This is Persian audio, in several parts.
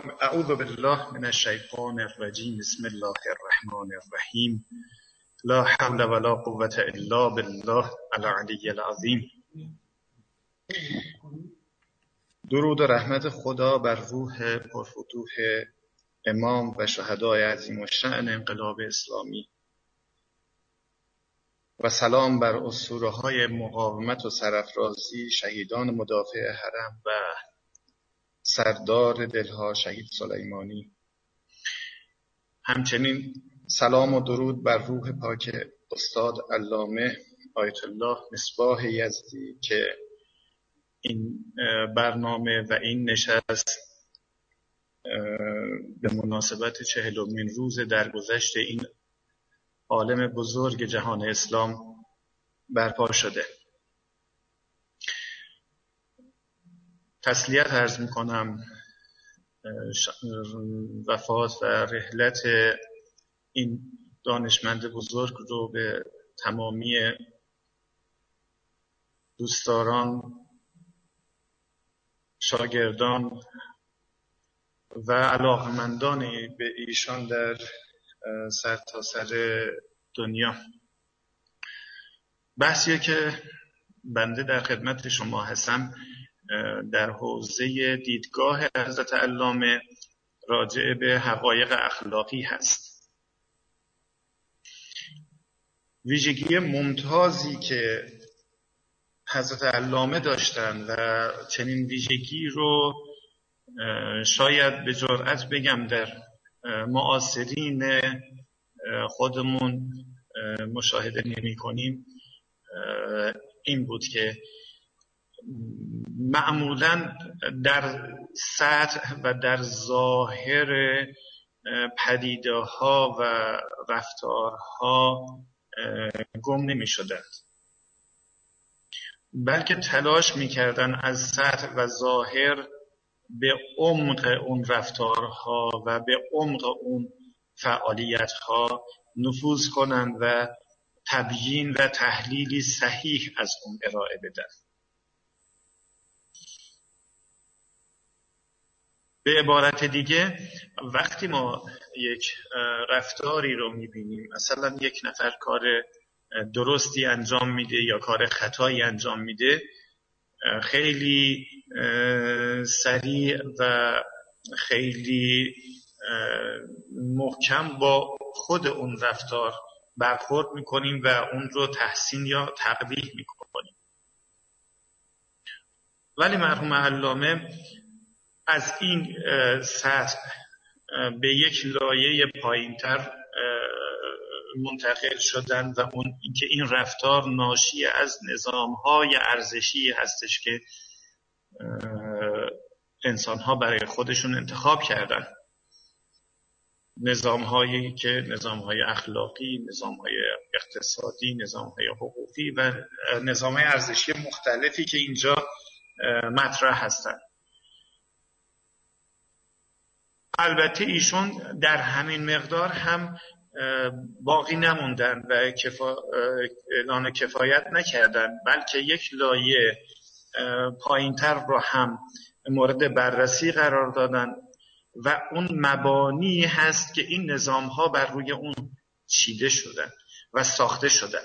اعوذ بالله من الشیطان الرجیم. بسم الله الرحمن الرحیم. لا حول ولا قوة الا بالله العلی العظیم. درود و رحمت خدا بر روح پرفتوح امام و شهدای عظیم الشأن انقلاب اسلامی و سلام بر اسطوره‌های مقاومت و سرافرازی شهیدان مدافع حرم و سردار دلها شهید سلیمانی. همچنین سلام و درود بر روح پاک استاد علامه آیت الله مصباح یزدی که این برنامه و این نشست به مناسبت 40مین روز درگذشت این عالم بزرگ جهان اسلام برپا شده. تسلیت عرض میکنم وفات و رحلت این دانشمند بزرگ رو به تمامی دوستداران، شاگردان و علاقمندان به ایشان در سرتاسر دنیا. بحثی که بنده در خدمت شما هستم در حوزه دیدگاه حضرت علامه راجع به حقایق اخلاقی هست. ویژگی ممتازی که حضرت علامه داشتن و چنین ویژگی رو شاید به جرئت بگم در معاصرین خودمون مشاهده نمی کنیم، این بود که معمولاً در سطح و در ظاهر پدیده ها و رفتارها گم نمی شدند، بلکه تلاش می کردن از سطح و ظاهر به عمق اون رفتارها و به عمق اون فعالیتها نفوذ کنند و تبیین و تحلیلی صحیح از اون ارائه بدن. به عبارت دیگه وقتی ما یک رفتاری رو میبینیم، مثلا یک نفر کار درستی انجام میده یا کار خطایی انجام میده، خیلی سریع و خیلی محکم با خود اون رفتار برخورد میکنیم و اون رو تحسین یا تقبیح میکنیم. ولی مرحوم علامه از این سطح به یک لایه پایینتر منتقل شدن و اون اینکه این رفتار ناشی از نظام‌های ارزشی هستش که انسان‌ها برای خودشون انتخاب کردن، نظام‌هایی که نظام‌های اخلاقی، نظام‌های اقتصادی، نظام‌های حقوقی و نظام‌های ارزشی مختلفی که اینجا مطرح هستند. البته ایشون در همین مقدار هم باقی نموندن و اعلان کفایت نکردن، بلکه یک لایه پایینتر رو هم مورد بررسی قرار دادن و اون مبانی هست که این نظام‌ها بر روی اون چیده شدن و ساخته شدن.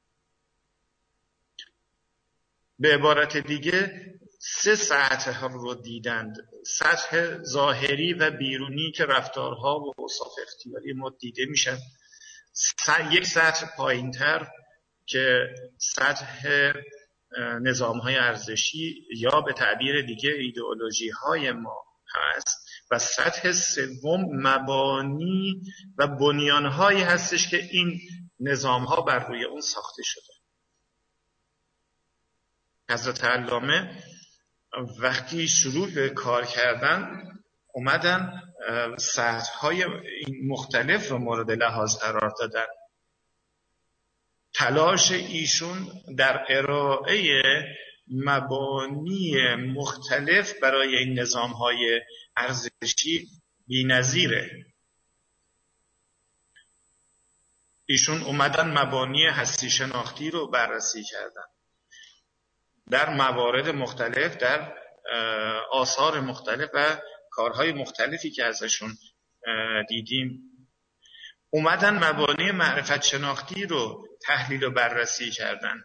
به عبارت دیگه 3 سطح رو دیدند: سطح ظاهری و بیرونی که رفتارها و اوصاف اختیاری ما دیده میشن، یک سطح پایینتر که سطح نظام‌های ارزشی یا به تعبیر دیگه ایدئولوژی‌های ما هست، و سطح سوم مبانی و بنیان‌هایی هستش که این نظام‌ها بر روی اون ساخته شده. حضرت علامه وقتی شروع به کار کردن اومدن سطح‌های مختلف رو مورد لحاظ قرار دادن. تلاش ایشون در ارائه مبانی مختلف برای این نظام‌های ارزشی بی‌نظیره. ایشون اومدن مبانی هستی شناختی رو بررسی کردن در موارد مختلف، در آثار مختلف و کارهای مختلفی که ازشون دیدیم، اومدن مبانی معرفت شناختی رو تحلیل و بررسی کردن،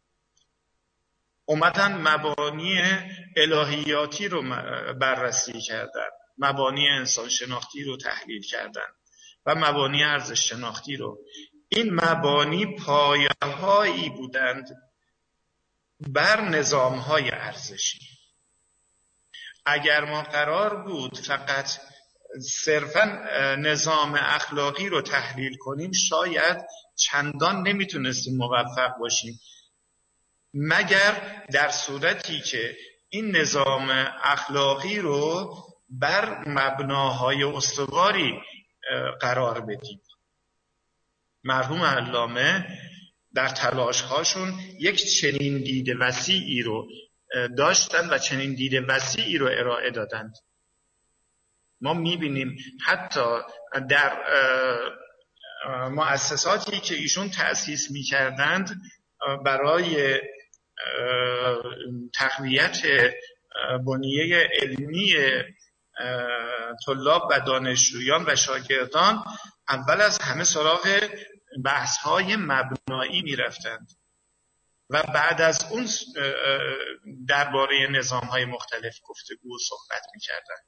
اومدن مبانی الهیاتی رو بررسی کردن، مبانی انسان شناختی رو تحلیل کردن و مبانی ارزش شناختی رو. این مبانی پایه‌هایی بودند بر نظام‌های ارزشی. اگر ما قرار بود فقط صرفاً نظام اخلاقی رو تحلیل کنیم، شاید چندان نمیتونستیم موفق باشیم، مگر در صورتی که این نظام اخلاقی رو بر مبناهای استواری قرار بدیم. مرحوم علامه در تلاش‌هاشون یک چنین دید وسیعی رو داشتن و چنین دید وسیعی رو ارائه دادند. ما می‌بینیم حتی در مؤسساتی که ایشون تأسیس می‌کردند برای تقویت بنیه علمی طلاب و دانشجویان و شاگردان، اول از همه سراغ بحث‌های مبنایی می‌رفتند و بعد از اون درباره نظام‌های مختلف گفتگو و صحبت می‌کردند.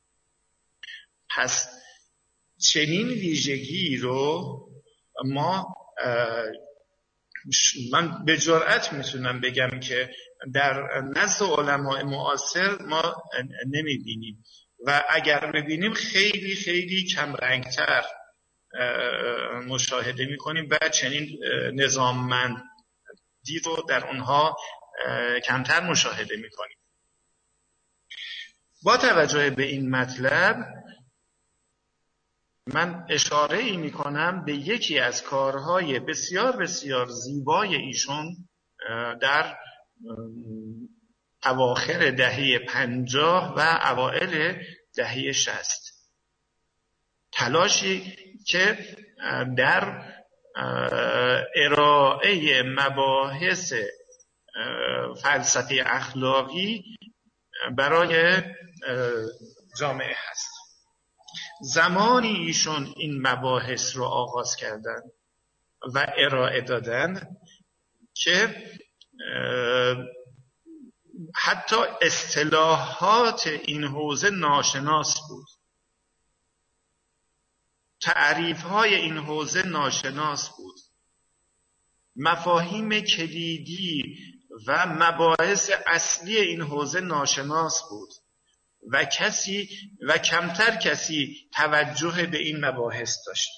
پس چنین ویژگی رو من به جرئت میتونم بگم که در نزد علماء معاصر ما نمیبینیم و اگر ببینیم خیلی خیلی کم رنگتر مشاهده میکنیم و چنین نظاممندی رو در اونها کمتر مشاهده میکنیم. با توجه به این مطلب من اشاره ای می کنم به یکی از کارهای بسیار بسیار زیبای ایشون در اواخر دهه 50 و اوائل دهه 60. تلاشی که در ارائه مباحث فلسفه اخلاقی برای جامعه هست. زمانی ایشون این مباحث رو آغاز کردن و ارائه دادن که حتی اصطلاحات این حوزه ناشناس بود، تعریف‌های این حوزه ناشناس بود، مفاهیم کلیدی و مباحث اصلی این حوزه ناشناس بود و کمتر کسی توجه به این مباحث داشت.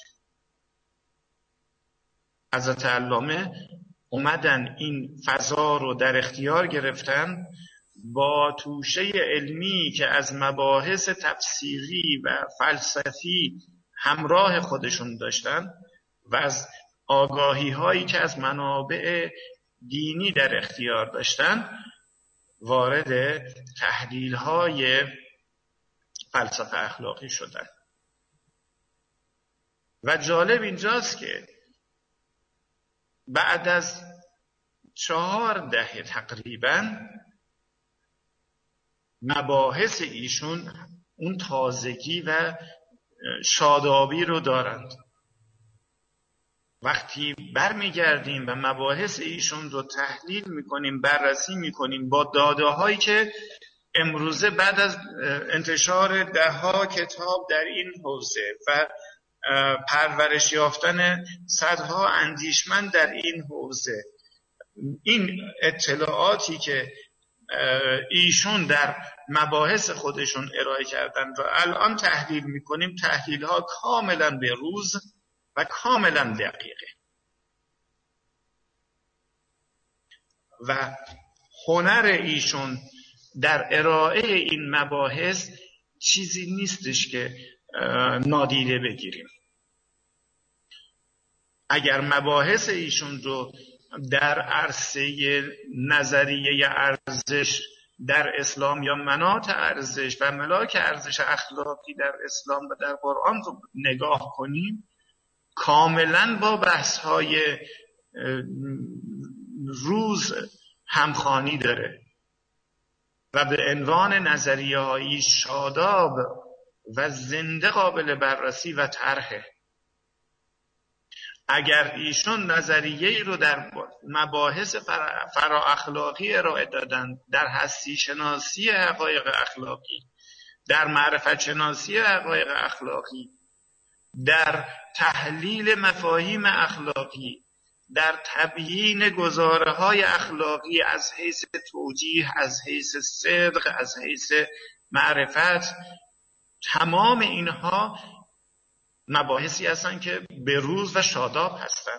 حضرت علامه اومدن این فضا رو در اختیار گرفتن، با توشه علمی که از مباحث تفسیری و فلسفی همراه خودشون داشتن و از آگاهی هایی که از منابع دینی در اختیار داشتن، وارد تحلیل های فلسفه اخلاقی شدن. و جالب اینجاست که بعد از 4 دهه تقریبا مباحث ایشون اون تازگی و شادابی رو دارند. وقتی برمیگردیم و مباحث ایشون رو تحلیل میکنیم، بررسی میکنیم با داده هایی که امروزه بعد از انتشار 10 کتاب در این حوزه و پرورش یافتن صدها اندیشمند در این حوزه، این اطلاعاتی که ایشون در مباحث خودشون ارائه کردن رو الان تحلیل میکنیم، تحلیل ها کاملا به روز و کاملا دقیقه و هنر ایشون در ارائه این مباحث چیزی نیستش که نادیده بگیریم. اگر مباحث ایشون رو در عرصه نظریه ارزش در اسلام یا مناط ارزش و ملاک ارزش اخلاقی در اسلام و در قرآن رو نگاه کنیم، کاملا با بحث‌های روز همخوانی داره. و به عنوان نظریه‌های شاداب و زنده قابل بررسی و طرحه. اگر ایشون نظریه‌ای رو در مباحث فرا اخلاقی ارائه دادن، در هستی شناسی حقایق اخلاقی، در معرفت شناسی حقایق اخلاقی، در تحلیل مفاهیم اخلاقی، در تبیین گزاره‌های اخلاقی از حیث توجیه، از حیث صدق، از حیث معرفت، تمام اینها مباحثی هستن که بروز و شاداب هستن.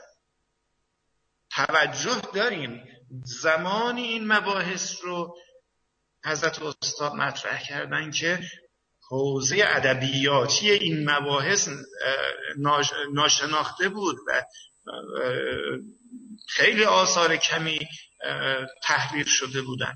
توجه داریم زمانی این مباحث رو حضرت استاد مطرح کردن که حوزه ادبیاتی این مباحث ناشناخته بود و خیلی آثار کمی تحریر شده بودن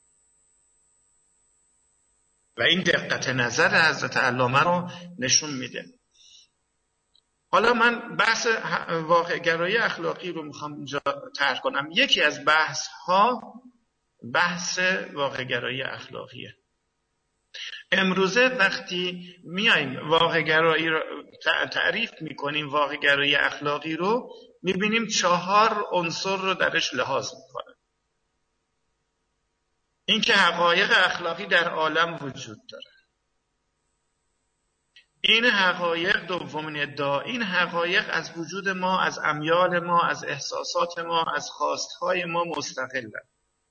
و این دقت نظر حضرت علامه رو نشون میده. حالا من بحث واقع گرایی اخلاقی رو میخوام اینجا طرح کنم. یکی از بحث ها بحث واقع گرایی اخلاقیه. امروزه وقتی میایم واقع گرایی رو تعریف میکنیم، واقع گرایی اخلاقی رو میبینیم 4 عنصر رو درش لحاظ میکنه. اینکه حقایق اخلاقی در عالم وجود داره، این حقایق دومین ادعا، این حقایق از وجود ما، از امیال ما، از احساسات ما، از خواستهای ما مستقلند.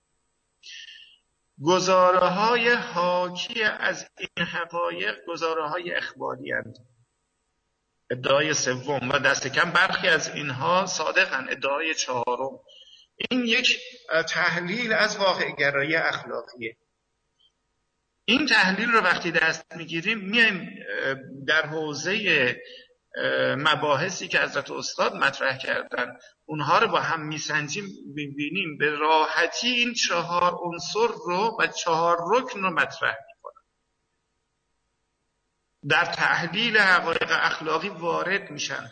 گزاره‌های حاکی از این حقایق گزاره‌های اخباری اند. ادعای سوم و دست کم برخی از اینها صادقند. ادعای 4 این یک تحلیل از واقع گرایی اخلاقیه. این تحلیل رو وقتی دست میگیریم میایم در حوزه مباحثی که حضرت استاد مطرح کردن اونها رو با هم میسنجیم، ببینیم به راحتی این 4 عنصر رو و 4 رکن رو مطرح میکنن، در تحلیل حقایق اخلاقی وارد میشن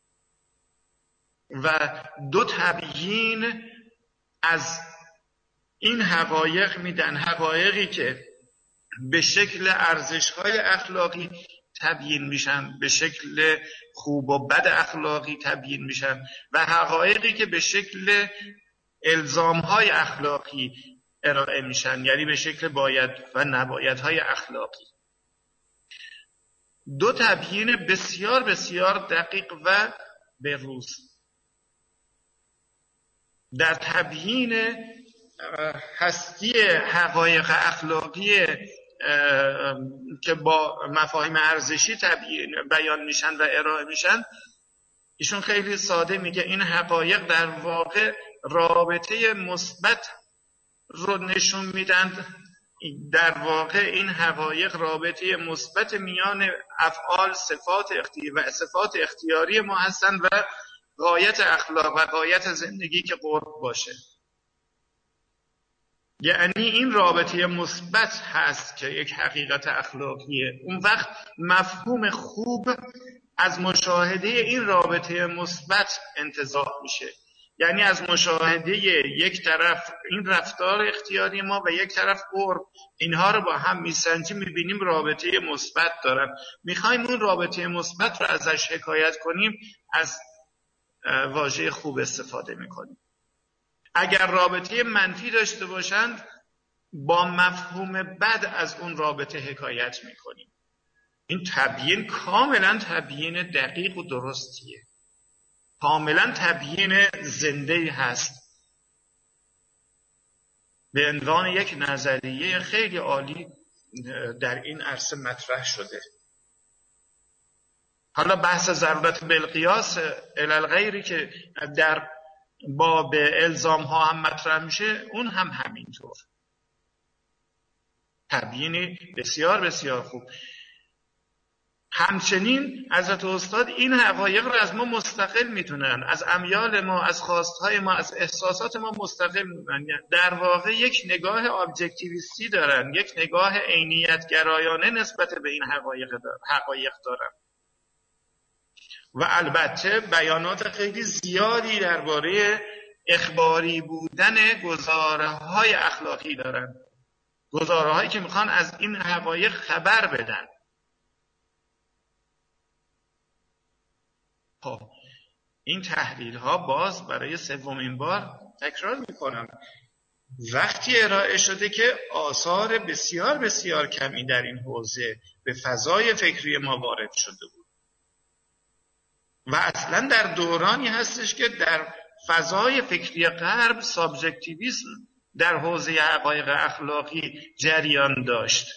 و 2 تبیین از این حقایق میدن. حقایقی که به شکل ارزش‌های اخلاقی تبیین میشن، به شکل خوب و بد اخلاقی تبیین میشن و حقایقی که به شکل الزام‌های اخلاقی ارائه میشن، یعنی به شکل باید و نبایدهای اخلاقی. 2 تبیین بسیار بسیار دقیق و بروز. در تبیین هستی حقایق اخلاقی که با مفاهیم ارزشی بیان میشن و ارائه میشن، ایشون خیلی ساده میگه این حقایق در واقع رابطه مثبت رو نشون میدن. در واقع این حقایق رابطه مثبت میان افعال، صفات اختیاری ما هستن و غایت اخلاق و غایت زندگی که قرب باشه. یعنی این رابطه مثبت هست که یک حقیقت اخلاقیه. اون وقت مفهوم خوب از مشاهده این رابطه مثبت انتزاع میشه، یعنی از مشاهده یک طرف این رفتار اختیاری ما و یک طرف قرب، اینها رو با هم میسنجیم، میبینیم رابطه مثبت دارن. میخوایم اون رابطه مثبت رو ازش حکایت کنیم، از واژه خوب استفاده میکنیم. اگر رابطه منفی داشته باشند، با مفهوم بد از اون رابطه حکایت میکنیم. این تبیین کاملا تبیین دقیق و درستیه، کاملا تبیین زنده هست، به عنوان یک نظریه خیلی عالی در این عرصه مطرح شده. حالا بحث ضرورت بالقیاس الی الغیری که در باب الزام ها هم مطرح میشه، اون هم همینطور تبیین بسیار بسیار خوب. همچنین حضرت استاد این حقایق رو از ما مستقل میتونن، از امیال ما، از خواستهای ما، از احساسات ما مستقل میتونن. در واقع یک نگاه ابجکتیویستی دارن، یک نگاه عینیت گرایانه نسبت به این حقایق دارن و البته بیانات خیلی زیادی درباره اخباری بودن گزاره‌های اخلاقی دارن. گزاره‌هایی که میخوان از این حقایق خبر بدن. خب این تحلیل ها باز برای سومین بار تکرار میکنم وقتی ارائه شده که آثار بسیار بسیار کمی در این حوزه به فضای فکری ما وارد شده بود و اصلا در دورانی هستش که در فضای فکری غرب سابجکتیویسم در حوزه حقایق اخلاقی جریان داشت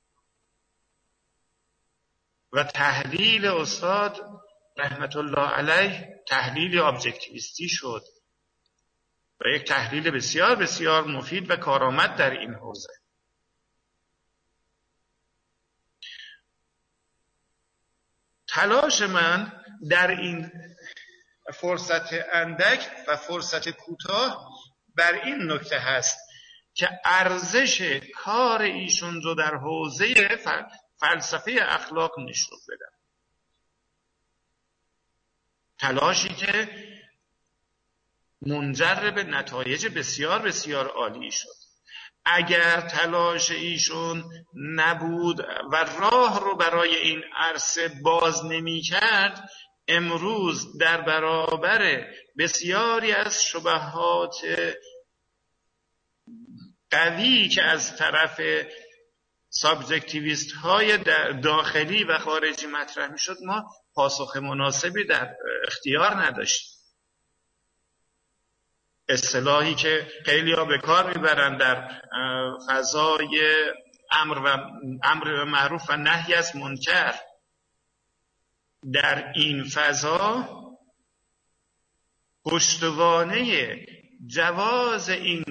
و تحلیل استاد رحمت الله علیه تحلیل ابجکتیویستی شد و یک تحلیل بسیار بسیار مفید و کارآمد در این حوزه. تلاش من در این فرصت اندک و فرصت کوتاه بر این نکته هست که ارزش کار ایشون رو در حوزه فلسفه اخلاق نشون بدم. تلاشی که منجر به نتایج بسیار بسیار عالی شد. اگر تلاش ایشون نبود و راه رو برای این عرصه باز نمی کرد، امروز در برابر بسیاری از شبهات قوی که از طرف سابجکتیویست های داخلی و خارجی مطرح می شد ما پاسخ مناسبی در اختیار نداشتیم. اصطلاحی که خیلی ها به کار میبرند در فضای امر معروف و نهی از منکر، در این فضا پشتوانه جواز این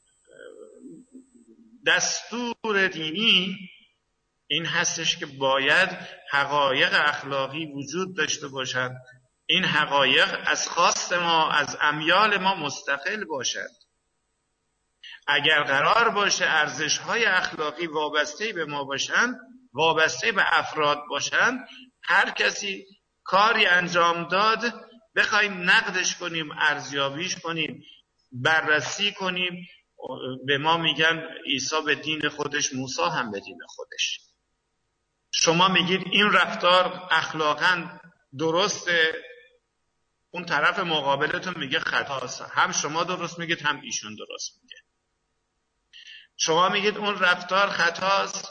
دستور دینی این هستش که باید حقایق اخلاقی وجود داشته باشند. این حقایق از خواست ما، از امیال ما مستقل باشند. اگر قرار باشه ارزش‌های اخلاقی وابسته به ما باشند، وابسته به افراد باشند، هر کسی کاری انجام داد بخوایم نقدش کنیم، ارزیابیش کنیم، بررسی کنیم، به ما میگن عیسی به دین خودش، موسی هم به دین خودش. شما میگید این رفتار اخلاقاً درسته، اون طرف مقابلتون میگه خطاست. هم شما درست میگید هم ایشون درست میگه. شما میگید اون رفتار خطاست،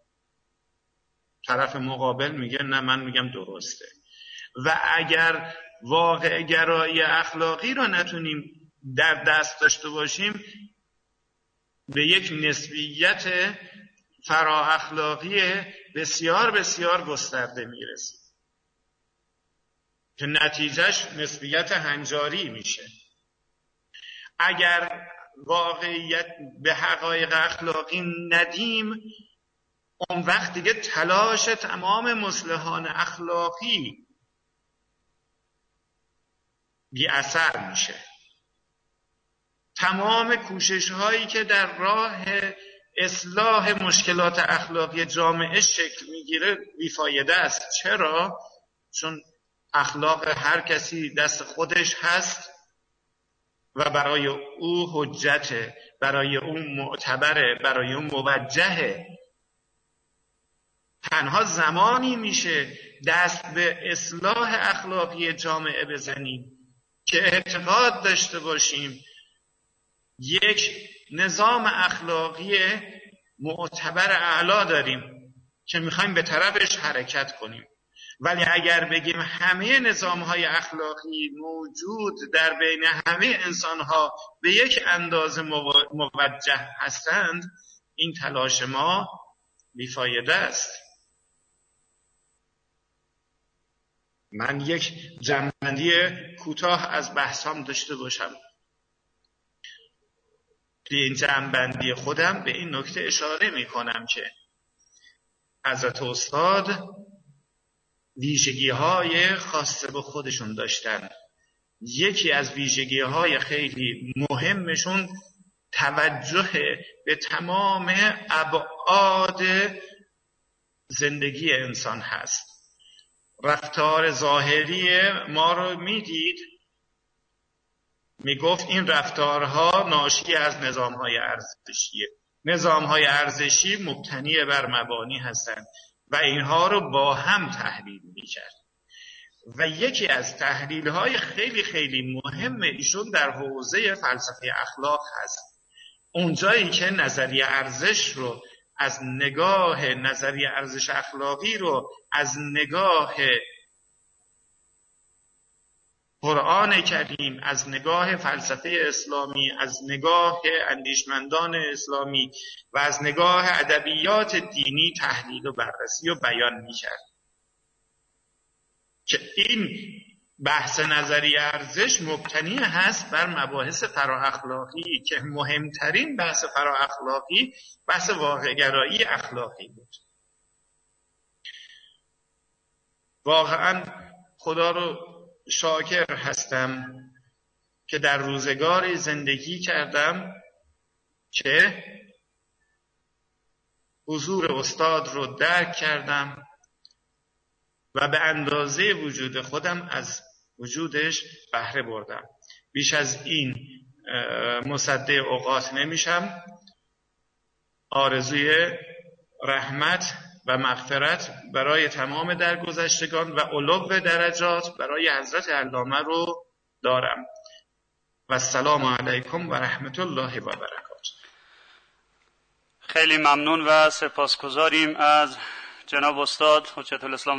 طرف مقابل میگه نه من میگم درسته. و اگر واقع گرایی اخلاقی رو نتونیم در دست داشته باشیم، به یک نسبیت فرا اخلاقی بسیار بسیار گسترده میرسیم که نتیجهش نسبیت هنجاری میشه. اگر واقعیت به حقایق اخلاقی ندیم، اون وقت دیگه تلاش تمام مصلحان اخلاقی بی اثر میشه. تمام کوشش هایی که در راه اصلاح مشکلات اخلاقی جامعه شکل میگیره بیفایده است. چرا؟ چون اخلاق هر کسی دست خودش هست و برای او حجته، برای او معتبره، برای او موجهه. تنها زمانی میشه دست به اصلاح اخلاقی جامعه بزنیم که اعتقاد داشته باشیم یک نظام اخلاقی معتبر اعلا داریم که میخوایم به طرفش حرکت کنیم. ولی اگر بگیم همه نظام‌های اخلاقی موجود در بین همه انسان‌ها به یک اندازه موجه هستند، این تلاش ما بیفایده است. من یک جمع‌بندی کوتاه از بحثام داشته باشم. توی این جمع‌بندی خودم به این نکته اشاره می‌کنم که حضرت استاد ویژگی‌های خاص به خودشون داشتن. یکی از ویژگی‌های خیلی مهمشون توجه به تمام ابعاد زندگی انسان هست. رفتار ظاهری ما رو میدید، میگفت این رفتارها ناشی از نظام‌های ارزشیه. نظام‌های ارزشی مبتنی بر مبانی هستند و اینها رو با هم تحلیل می‌کرد. و یکی از تحلیل‌های خیلی خیلی مهم ایشون در حوزه فلسفه اخلاق هست. اونجایی که نظریه ارزش رو از نگاه نظریه ارزش اخلاقی رو از نگاه قرآن کریم، از نگاه فلسفه اسلامی، از نگاه اندیشمندان اسلامی و از نگاه ادبیات دینی تحلیل و بررسی و بیان می‌کرد که این بحث نظریه ارزش مبتنی هست بر مباحث فرااخلاقی که مهمترین بحث فرااخلاقی بحث واقع‌گرایی اخلاقی بود. واقعا خدا رو شاکر هستم که در روزگاری زندگی کردم که حضور استاد رو درک کردم و به اندازه وجود خودم از وجودش بهره بردم. بیش از این مصدع اوقات نمیشم. آرزوی رحمت و مغفرت برای تمام درگذشتگان و علو درجات برای حضرت علامه رو دارم. و السلام علیکم و رحمت الله و برکاته. خیلی ممنون و سپاسگزاریم از جناب استاد حجت الاسلام